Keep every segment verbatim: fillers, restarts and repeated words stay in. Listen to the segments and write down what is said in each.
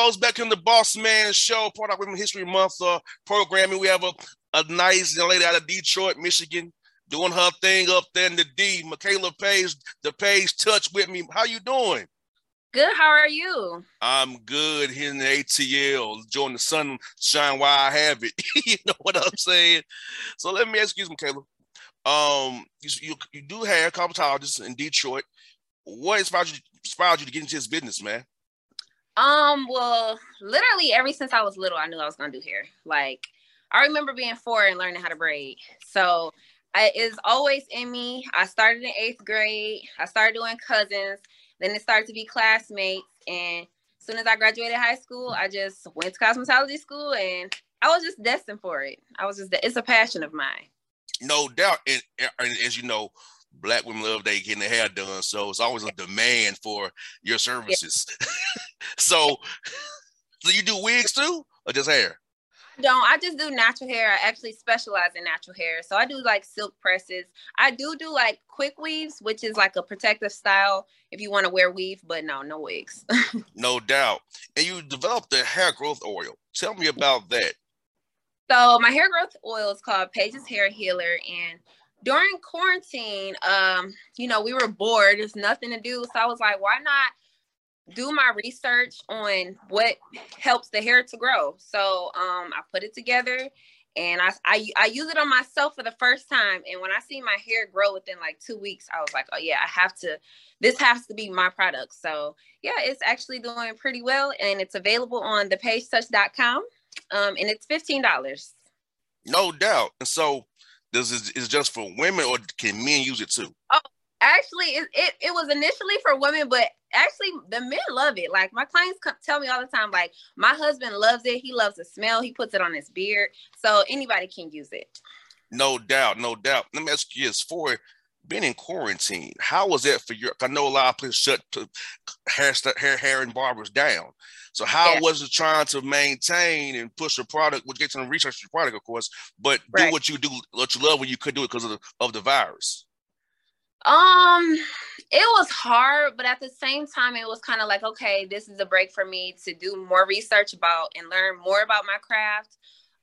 Charles, back in the Boss Man Show, part of Women History Month uh, programming. We have a, a nice young lady out of Detroit, Michigan, doing her thing up there in the D. Michaela Page, the Page Touch with me. How you doing? Good. How are you? I'm good here in the A T L, enjoying the sunshine while I have it. You know what I'm saying? So let me ask you, Michaela. Um, you, you, you do have cosmetologists in Detroit. What inspired you, inspired you to get into this business, man? Um, well, literally ever since I was little, I knew I was gonna do hair. Like, I remember being four and learning how to braid. So I, it's always in me. I started in eighth grade. I started doing cousins. Then it started to be classmates. And as soon as I graduated high school, I just went to cosmetology school, and I was just destined for it. I was just, it's a passion of mine. No doubt. And, and as you know, Black women love they getting their hair done, so it's always a demand for your services. Yeah. so, so you do wigs too, or just hair? I don't. I just do natural hair. I actually specialize in natural hair, so I do like silk presses. I do do like quick weaves, which is like a protective style if you want to wear weave, but no, no wigs. No doubt. And you developed the hair growth oil. Tell me about that. So my hair growth oil is called Page's Hair Healer, and during quarantine, um, you know, we were bored. There's nothing to do. So I was like, why not do my research on what helps the hair to grow? So um, I put it together, and I, I, I use it on myself for the first time. And when I see my hair grow within like two weeks, I was like, oh yeah, I have to, this has to be my product. So yeah, it's actually doing pretty well. And it's available on the page touch dot com. Um, and it's fifteen dollars. No doubt. And so, This is, is just for women, or can men use it too? Oh, actually, it, it, it was initially for women, but actually the men love it. Like, my clients come, tell me all the time, like, my husband loves it. He loves the smell. He puts it on his beard. So anybody can use it. No doubt, no doubt. Let me ask you this, for being in quarantine, how was that for you? I know a lot of places shut to hair, hair, hair and barbers down. So how yeah. was it trying to maintain and push your product, which gets to research your product, of course, but do right. what you do, what you love when you could do it because of the, of the virus? Um, it was hard, but at the same time, it was kind of like, okay, this is a break for me to do more research about and learn more about my craft.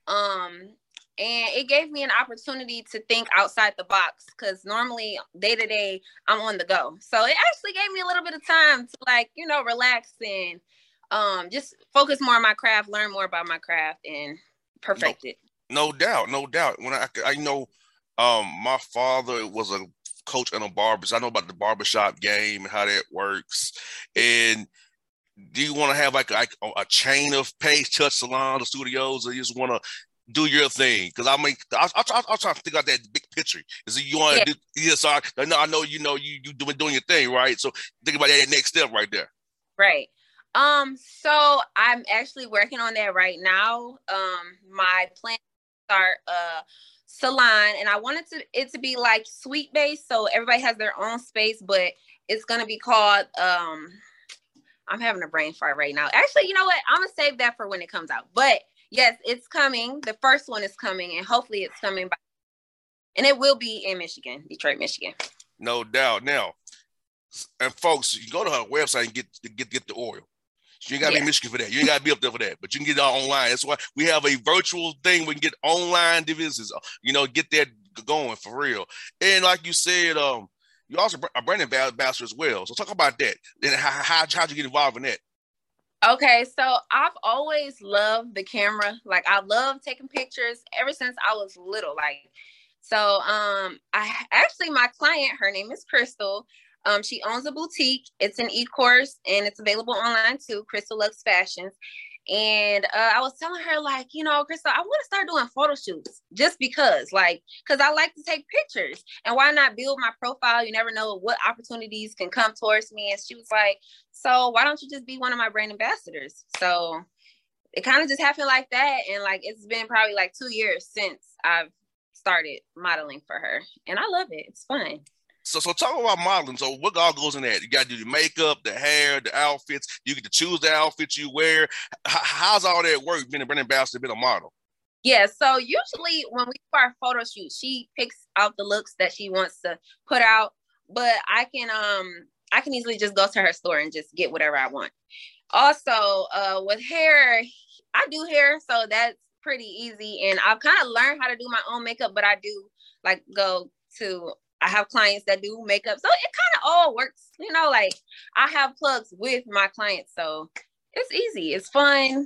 Um, And it gave me an opportunity to think outside the box, because normally day to day I'm on the go. So it actually gave me a little bit of time to, like, you know, relax and um, just focus more on my craft, learn more about my craft, and perfect no, it. No doubt, no doubt. When I, I know um, my father was a coach in a barber, so I know about the barbershop game and how that works. And do you want to have like, like a, a chain of Page Touch salons or studios, or you just want to do your thing? Because I mean, I'll, I'll, I'll try to figure out that big picture. Is you want to yeah. do? Yeah, so I, I know, I know, you know, you you doing doing your thing, right? So think about that next step right there. Right. Um. So I'm actually working on that right now. Um. My plan is to start a salon, and I wanted to it to be like suite based, so everybody has their own space, but it's gonna be called um. I'm having a brain fart right now. Actually, you know what? I'm gonna save that for when it comes out. But yes, it's coming. The first one is coming, and hopefully it's coming by, and it will be in Michigan, Detroit, Michigan. No doubt. Now, and folks, you go to her website and get get get the oil. You ain't got to yeah. be in Michigan for that. You ain't got to be up there for that, but you can get it all online. That's why we have a virtual thing. We can get online divisions, you know, get that going for real. And like you said, um, you also a brand ambassador as well. So talk about that. And how, how how'd you get involved in that? Okay, so I've always loved the camera. Like, I love taking pictures ever since I was little. Like, so um, I actually, my client, her name is Crystal. Um, she owns a boutique. It's an e-course, and it's available online too, Crystal Lux Fashions. And uh, I was telling her, like, you know, Crystal, I want to start doing photo shoots just because, like, because I like to take pictures. And why not build my profile? You never know what opportunities can come towards me. And she was like, so why don't you just be one of my brand ambassadors? So it kind of just happened like that. And, like, it's been probably like two years since I've started modeling for her. And I love it. It's fun. So, so talk about modeling. So what all goes in that? You got to do the makeup, the hair, the outfits. You get to choose the outfit you wear. H- how's all that work, being a brand ambassador, being a model? Yeah, so usually when we do our photo shoot, she picks out the looks that she wants to put out. But I can um I can easily just go to her store and just get whatever I want. Also, uh, with hair, I do hair, so that's pretty easy. And I've kind of learned how to do my own makeup, but I do like go to, I have clients that do makeup. So it kind of all works, you know, like I have plugs with my clients. So it's easy. It's fun.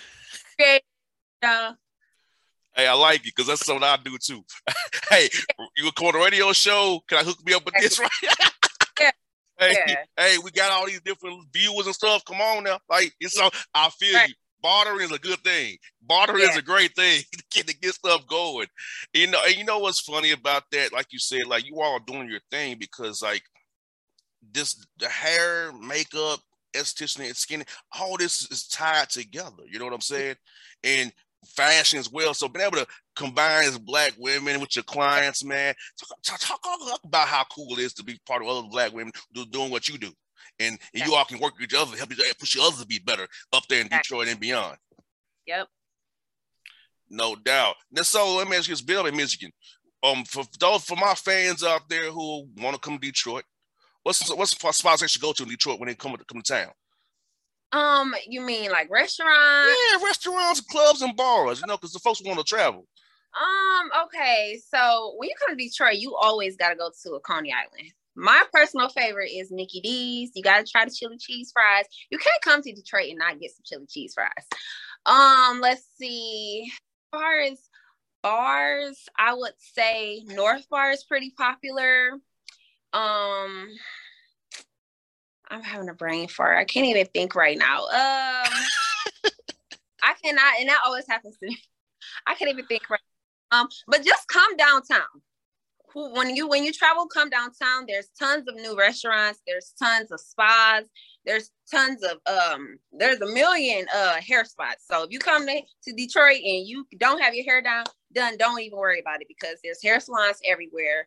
Yeah. Hey, I like it because that's something I do too. Hey, you record a radio show? Can I hook me up with this right? Yeah. Hey, Yeah. hey, we got all these different viewers and stuff. Come on now. Like, it's so I feel right. you. Bartering is a good thing. Bartering yeah. is a great thing to get, to get stuff going. You know, and you know what's funny about that? Like you said, like you all are doing your thing because like this the hair, makeup, esthetician, and skin, all this is tied together. You know what I'm saying? And fashion as well. So being able to combine as Black women with your clients, man, talk, talk, talk about how cool it is to be part of other Black women doing what you do. And, and you all can work with each other, help each other, push others to be better up there in Detroit and beyond. Yep. No doubt. Now, so let me ask you this, Bill in Michigan. Um, for those for my fans out there who want to come to Detroit, what's what's the spots they should go to in Detroit when they come to come to town? Um, you mean like restaurants? Yeah, restaurants, clubs, and bars. You know, because the folks want to travel. Um. Okay. So when you come to Detroit, you always got to go to a Coney Island. My personal favorite is Nikki D's. You got to try the chili cheese fries. You can't come to Detroit and not get some chili cheese fries. Um, let's see. As far as bars, I would say North Bar is pretty popular. Um, I'm having a brain fart. I can't even think right now. Um, I cannot, and that always happens to me. I can't even think right now. Um, but just come downtown. When you when you travel, come downtown. There's tons of new restaurants. There's tons of spas. There's tons of um. There's a million uh hair spots. So if you come to, to Detroit and you don't have your hair down done, don't even worry about it because there's hair salons everywhere.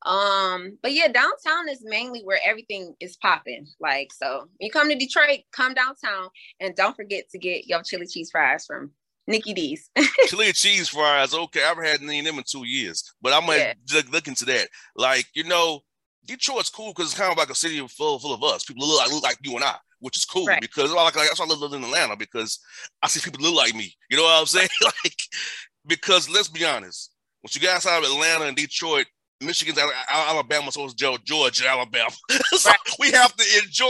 Um, but yeah, downtown is mainly where everything is popping. Like so, when you come to Detroit, come downtown and don't forget to get your chili cheese fries from Nikki D's. Chili cheese fries, okay. I haven't had any of them in two years, but I'm gonna yeah. look into that. Like, you know, Detroit's cool because it's kind of like a city full full of us. People look like look like you and I, which is cool right. because like, like that's why I live in Atlanta because I see people look like me. You know what I'm saying? Like, because let's be honest, once you guys out of Atlanta and Detroit, Michigan's Alabama, so is Georgia, Alabama. So right. we have to enjoy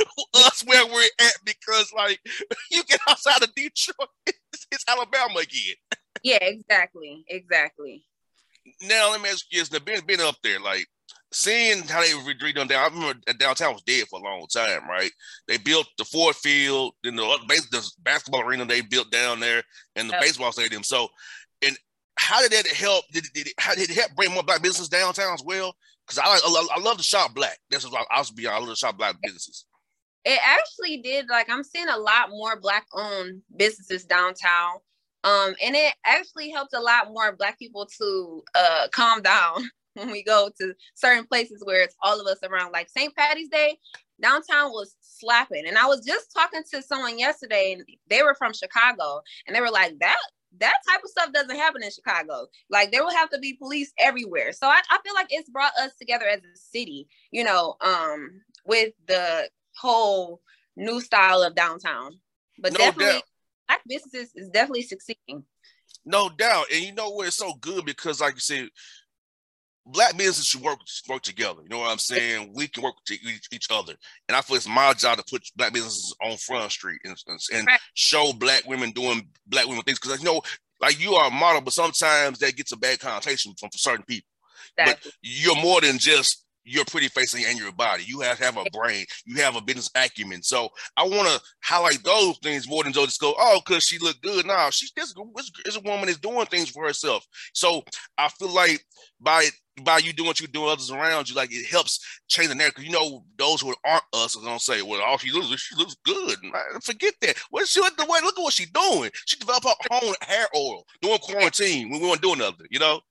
us where we're at because, like, you get outside of Detroit, it's, it's Alabama again. Yeah, exactly, exactly. Now, let me ask you this. Now, being, being up there, like, seeing how they redone down, I remember downtown was dead for a long time, right? They built the Ford Field, then the, the basketball arena they built down there, and the yep. baseball stadium. So, and how did that help? Did, did it, how did it help bring more Black businesses downtown as well? Because I, I I love to shop Black. That's what I, I was beyond. I love to shop Black businesses. It actually did. Like I'm seeing a lot more Black-owned businesses downtown, um, and it actually helped a lot more Black people to uh, calm down when we go to certain places where it's all of us around. Like Saint Patty's Day, downtown was slapping, and I was just talking to someone yesterday, and they were from Chicago, and they were like that. That type of stuff doesn't happen in Chicago. Like there will have to be police everywhere. So I, I feel like it's brought us together as a city, you know, um, with the whole new style of downtown. But no definitely doubt. Black businesses is definitely succeeding. No doubt. And you know what? It's so good because like you said, Black businesses should work work together. You know what I'm saying? We can work with each, each other. And I feel it's my job to put Black businesses on Front Street and, and right. show Black women doing Black women things. Because, you know, like you are a model, but sometimes that gets a bad connotation from, from certain people. Exactly. But you're more than just your pretty face and your body. You have to have a brain. You have a business acumen. So I want to highlight those things more than just go, oh, because she looked good. No, she's this is a woman that's doing things for herself. So I feel like by by you doing what you're doing, others around you, like it helps change the narrative. You know, those who aren't us are gonna say, "Well, all she looks, she looks good." Man, forget that. What she the way? Look at what she's doing. She developed her own hair oil during quarantine when we weren't doing nothing. You know.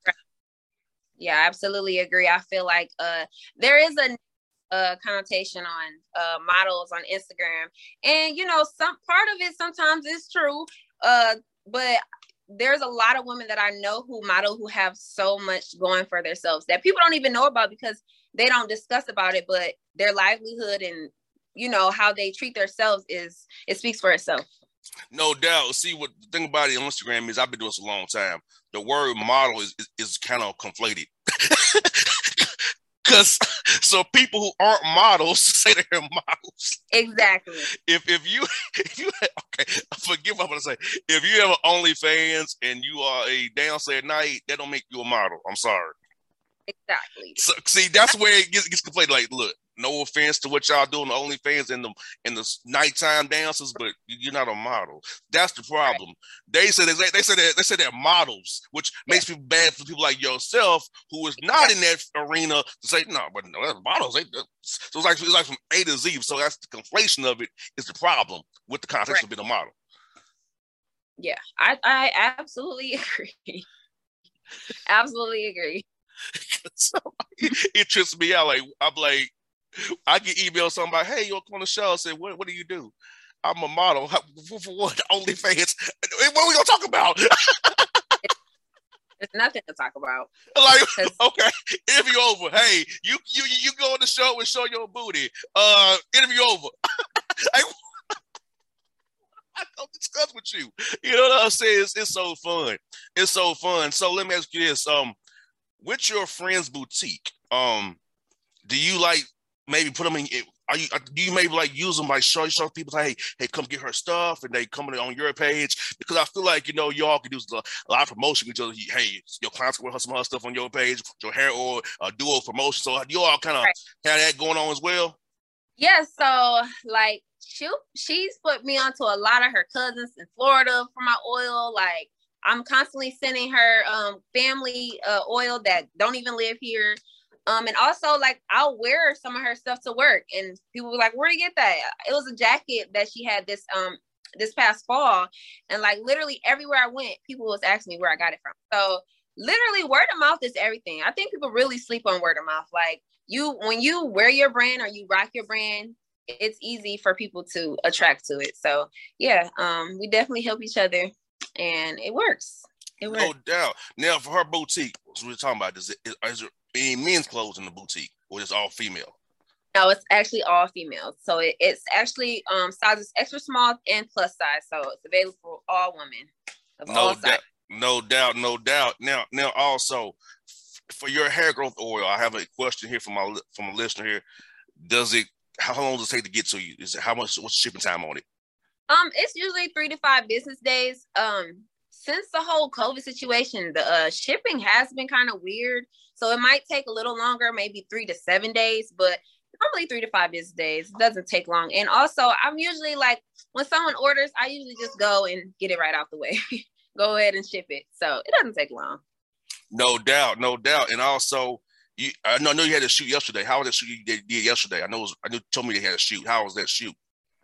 Yeah, I absolutely agree. I feel like uh, there is a uh, connotation on uh, models on Instagram, and you know, some part of it sometimes is true, uh, but there's a lot of women that I know who model who have so much going for themselves that people don't even know about because they don't discuss about it, but their livelihood and you know, how they treat themselves is, it speaks for itself. No doubt. See, what the thing about it on Instagram is, I've been doing this a long time. The word model is is, is kind of conflated. Because so people who aren't models say they're models. Exactly. If if you if you okay, forgive what I'm gonna say. If you have an OnlyFans and you are a dancer at night, that don't make you a model. I'm sorry. Exactly. So see, that's where it gets, gets conflated. Like, look, no offense to what y'all doing the OnlyFans and the and the nighttime dances, but you're not a model. That's the problem. Right. They say they, they say that they say they're models, which yeah. makes me bad for people like yourself who is not yeah. in that arena to say no, but no, that's models. They, so it's like it's like from A to Z. So that's the conflation of it is the problem with the context right. of being a model. Yeah, I I absolutely agree. Absolutely agree. So it, it trips me out. Like I'm like, I get email somebody, hey, you're on the show. I say, what what do you do? I'm a model. For, for what? OnlyFans. What are we gonna talk about? There's nothing to talk about. Like, okay, interview over. Hey, you you you go on the show and show your booty. Uh, interview over. I, I don't discuss with you. You know what I'm saying? It's, it's so fun. It's so fun. So let me ask you this. Um, with your friend's boutique, um, do you like maybe put them in? Are you do you maybe like use them like show show people hey hey come get her stuff and they come on your page? Because I feel like you know y'all can do a lot of promotion with each other. Hey, your clients can wear some of her stuff on your page, your hair or a duo promotion. So you all kind of right. have that going on as well. Yeah. So like she she's put me onto a lot of her cousins in Florida for my oil. Like I'm constantly sending her um, family uh, oil that don't even live here. Um, and also, like, I'll wear some of her stuff to work. And people were like, where'd you get that? It was a jacket that she had this um this past fall. And, like, literally everywhere I went, people was asking me where I got it from. So, literally, word of mouth is everything. I think people really sleep on word of mouth. Like, you, when you wear your brand or you rock your brand, it's easy for people to attract to it. So, yeah, um, we definitely help each other. And it works. It works. No doubt. Now, for her boutique, what we're talking about, is, it, is there any men's clothes in the boutique, or is it all female? No, it's actually all female. So it, it's actually um sizes extra small and plus size. So it's available for all women of no all doubt, sizes. No doubt, no doubt. Now, now also for your hair growth oil, I have a question here from my from a listener here. Does it? How long does it take to get to you? Is it how much? What's the shipping time on it? Um, it's usually three to five business days. Um, since the whole COVID situation, the uh, shipping has been kind of weird. So it might take a little longer, maybe three to seven days, but normally three to five business days. It doesn't take long. And also, I'm usually like, when someone orders, I usually just go and get it right out the way. Go ahead and ship it. So it doesn't take long. No doubt, no doubt. And also, you, I know, I know you had a shoot yesterday. How was that shoot you did, did yesterday? I know, it was, I knew, told me they had a shoot. How was that shoot?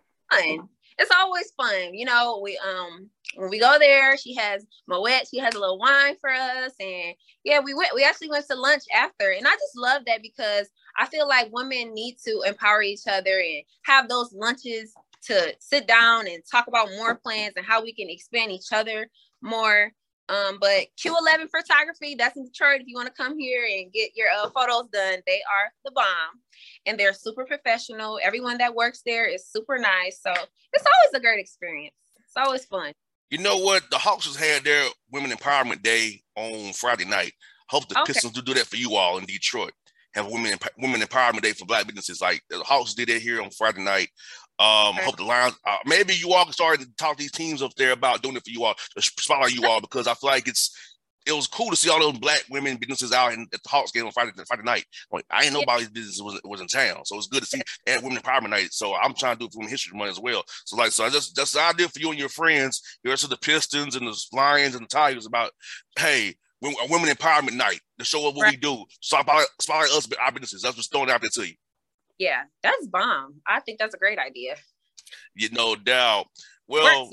Fun. It's always fun. You know, we um when we go there, she has Moet, she has a little wine for us. And yeah, we went, we actually went to lunch after. And I just love that because I feel like women need to empower each other and have those lunches to sit down and talk about more plans and how we can expand each other more. Um, but Q eleven Photography, that's in Detroit. If you want to come here and get your uh, photos done, they are the bomb. And they're super professional. Everyone that works there is super nice. So it's always a great experience. It's always fun. You know what? The Hawks has had their Women Empowerment Day on Friday night. Hope the okay. Pistons do do that for you all in Detroit. Have Women Women Empowerment Day for Black businesses. Like the Hawks did it here on Friday night. Um, okay. Hope the Lions, uh, maybe you all can start to talk to these teams up there about doing it for you all, spotlight you all, because I feel like it's it was cool to see all those Black women businesses out in, at the Hawks game on Friday, Friday night. Like, I ain't nobody's business was, was in town, so it's good to see at Women Empowerment Night. So I'm trying to do it for Women History Month as well. So like, so I just that's the idea for you and your friends, the rest of the Pistons and the Lions and the Tigers about, hey, Women Empowerment Night to show up what right. we do. Spotlight, spotlight us, our businesses. That's what's throwing out there to you. Yeah, that's bomb. I think that's a great idea. You no doubt. Well,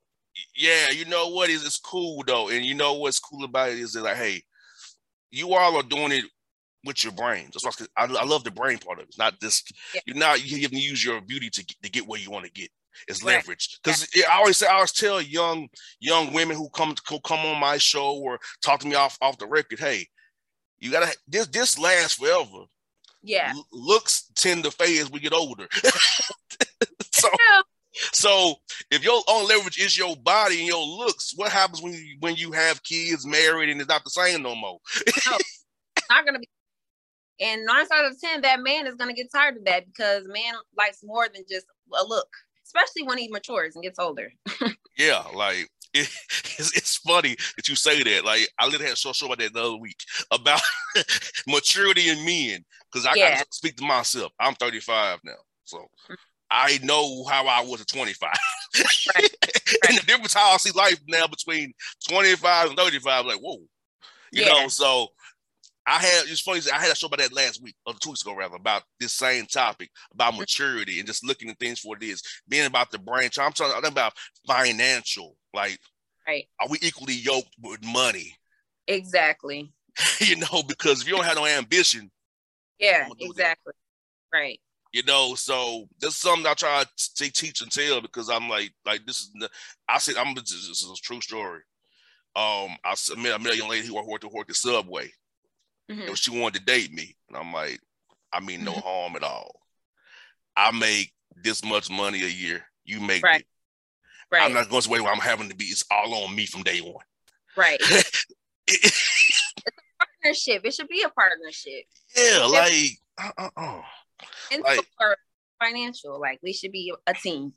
yeah, you know what is it's cool though, and you know what's cool about it is that like, hey, you all are doing it with your brains. That's why I, I love the brain part of it. It's not this. Yeah. You're not you can use your beauty to get, to get where you want to get. It's right. leverage. Because yeah. I always say I always tell young young women who come to come on my show or talk to me off off the record, hey, you gotta this this lasts forever. Yeah. L- looks tend to fade as we get older. so, so if your only leverage is your body and your looks, what happens when you when you have kids, married, and it's not the same no more? No, it's not gonna be. And nine out of ten, that man is gonna get tired of that because man likes more than just a look, especially when he matures and gets older. Yeah, like it, it's, it's funny that you say that. Like I literally had a show, show about that the other week about maturity in men because I, yeah. I speak to myself. I'm thirty-five now, so I know how I was at twenty-five. Right. And the difference how I see life now between twenty-five and thirty-five, like whoa, you yeah. know. So I had it's funny. I had a show about that last week or two weeks ago, rather, about this same topic about maturity and just looking at things for what it is, being about the brain. I'm talking about financial. Like, right? Are we equally yoked with money? Exactly. You know, because if you don't have no ambition, yeah, exactly, that. Right. You know, so this is something I try to teach and tell because I'm like, like this is. I said I'm. This is a true story. Um, I met, I met a young lady who worked to work at Subway. Mm-hmm. And she wanted to date me. And I'm like, I mean, no mm-hmm. harm at all. I make this much money a year. You make right. it. Right. I'm not going to wait where I'm having to be. It's all on me from day one. Right. It's a partnership. It should be a partnership. Yeah, like, uh, uh, uh. And like, for financial, like we should be a team.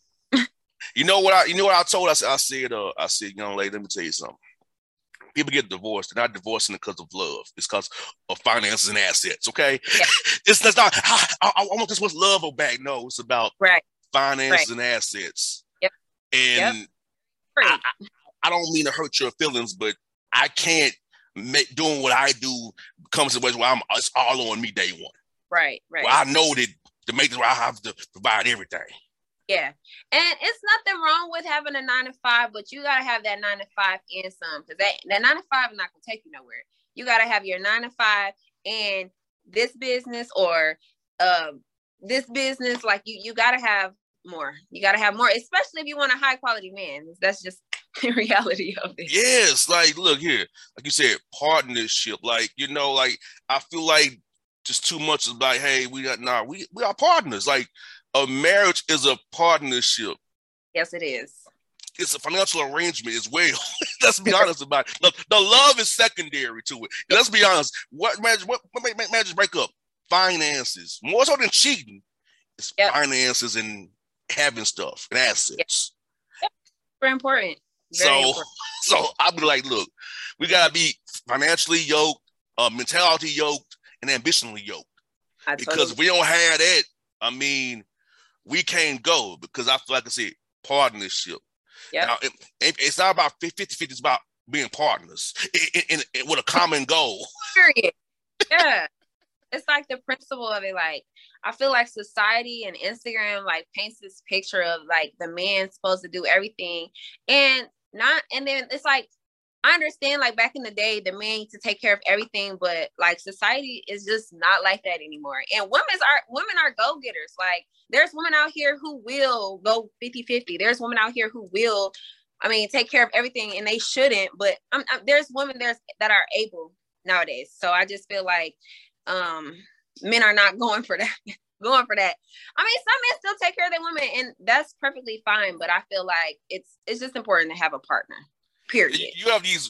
You know what I, you know what I told us? I said, uh, I said, young lady, let me tell you something. People get divorced. They're not divorcing because of love. It's because of finances and assets. Okay, yeah. it's, it's not. I, I, I want this much love or back. No, it's about right. finances right. and assets. Yep. And yep. I, I, I don't mean to hurt your feelings, but I can't make doing what I do comes to ways where I'm. It's all on me day one. Right. Right. Well, I know that to make this where I have to provide everything. Yeah. And it's nothing wrong with having a nine to five, but you got to have that nine to five and some, because that, that nine to five is not going to take you nowhere. You got to have your nine to five and this business or um, this business. Like you, you got to have more. You got to have more, especially if you want a high quality man. That's just the reality of it. Yes. Like, look here, like you said, partnership. Like, you know, like I feel like just too much is like, hey, we got, nah, we, we are partners. Like, a marriage is a partnership. Yes, it is. It's a financial arrangement as well. Let's be honest about it. The, the love is secondary to it. Let's be honest. What marriage? What, what make, make marriages break up? Finances, more so than cheating. It's yep. finances and having stuff and assets. Yep. Very important. Very so, important. so I'll be like, look, we gotta be financially yoked, uh, mentality yoked, and ambitionally yoked. I because totally. If we don't have that, I mean. We can't go because I feel like I said partnership. Yeah, it, it's not about fifty fifty, it's about being partners in, in, in, with a common goal. Period. Yeah, it's like the principle of it. Like I feel like society and Instagram like paints this picture of like the man supposed to do everything, and not. And then it's like I understand like back in the day the man used to take care of everything, but like society is just not like that anymore. And women's are women are go-getters. Like there's women out here who will go fifty fifty. There's women out here who will, I mean, take care of everything, and they shouldn't. But I'm, I'm, there's women there's that are able nowadays. So I just feel like um, men are not going for that. going for that. I mean, some men still take care of their women, and that's perfectly fine. But I feel like it's it's just important to have a partner. Period. You have these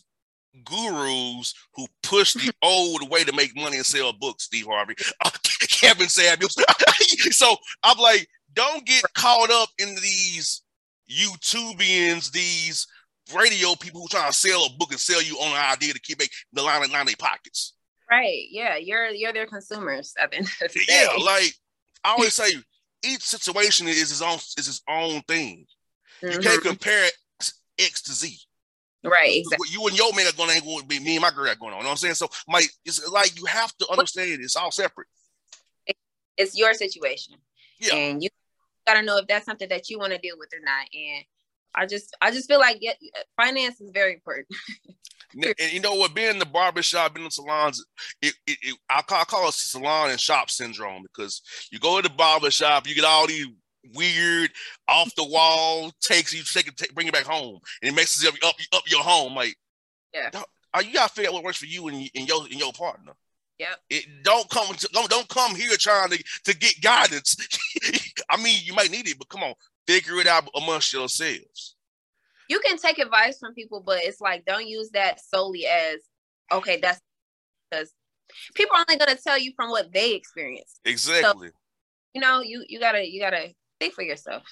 gurus who push the old way to make money and sell books, Steve Harvey, Kevin Samuels. So I'm like, don't get caught up in these YouTubians, these radio people who trying to sell a book and sell you on an idea to keep the line in their pockets. Right. Yeah. You're you're their consumers at the end of the day. Yeah. Like I always say, each situation is his own is his own thing. Mm-hmm. You can't compare X to Z. Right, exactly. You and your man are going to be me and my girl are going on. You know what I'm saying? So, like, it's like you have to understand it's all separate. It's your situation, yeah, and you got to know if that's something that you want to deal with or not. And I just, I just feel like yeah, finance is very important. And you know what? Being in the barbershop, being in the salons, it, it, it, I, call, I call it salon and shop syndrome because you go to the barbershop, you get all these weird off the wall takes you take it take, bring it back home and it messes up up, up your home. Like yeah you gotta figure out what works for you and, and your and your partner. Yep. It don't come to, don't don't come here trying to, to get guidance. I mean, you might need it, but come on, figure it out amongst yourselves. You can take advice from people, but it's like, don't use that solely as, okay, that's because people are only going to tell you from what they experience. Exactly. So, you know, you you gotta you gotta think for yourself.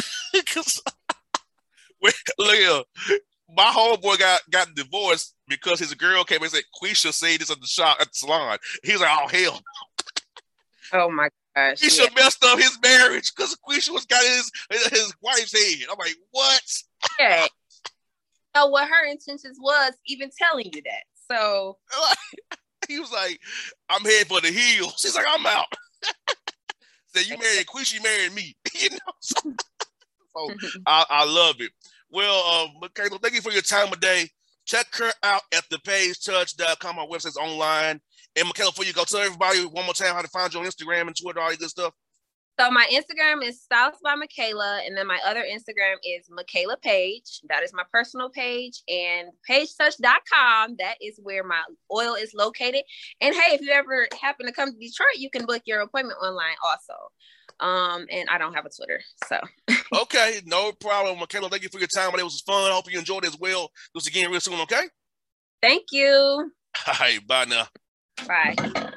Look here, my homeboy got got divorced because his girl came and said Quisha said this at the shop at the salon. He was like, "Oh hell!" Oh my gosh, Quisha yeah. messed up his marriage because Quisha was got his his wife's head. I'm like, what? Yeah. So what her intentions was even telling you that. So he was like, "I'm headed for the hills." She's like, "I'm out." Said, "You married Quisha, you married me." You know. So, so I, I love it. Well, uh, Michaela, thank you for your time today. Check her out at the page touch dot com. Our website's online. And Michaela, before you go, tell everybody one more time how to find you on Instagram and Twitter, all that good stuff. So my Instagram is Styles by Michaela, and then my other Instagram is Michaela Page. That is my personal page, and page touch dot com. That is where my oil is located. And hey, if you ever happen to come to Detroit, you can book your appointment online also. Um, and I don't have a Twitter, so. Okay, no problem, Michaela. Thank you for your time. It was fun. I hope you enjoyed it as well. Do this again real soon, okay? Thank you. All right, bye now. Bye.